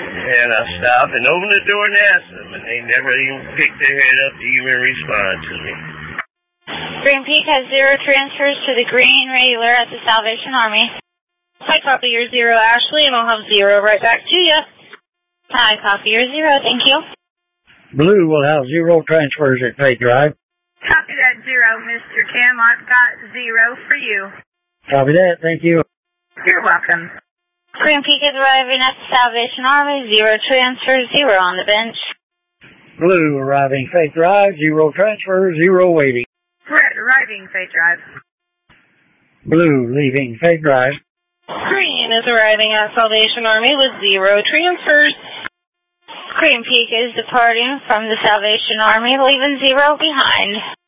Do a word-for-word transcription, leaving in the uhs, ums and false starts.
And I stopped and opened the door and asked them, and they never even picked their head up to even respond to me. Green Peak has zero transfers to the green regular at the Salvation Army. Hi, copy your zero, Ashley, and I'll have zero right back to you. Hi, copy your zero, thank you. Blue will have zero transfers at Fate Drive. Copy that zero, Mister Kim. I've got zero for you. Copy that, thank you. You're welcome. Green Peak is arriving at the Salvation Army, zero transfers, zero on the bench. Blue arriving Fate Drive, zero transfers, zero waiting. Red arriving Fate Drive. Blue leaving Fate Drive. Green is arriving at Salvation Army with zero transfers. Green Peak is departing from the Salvation Army, leaving zero behind.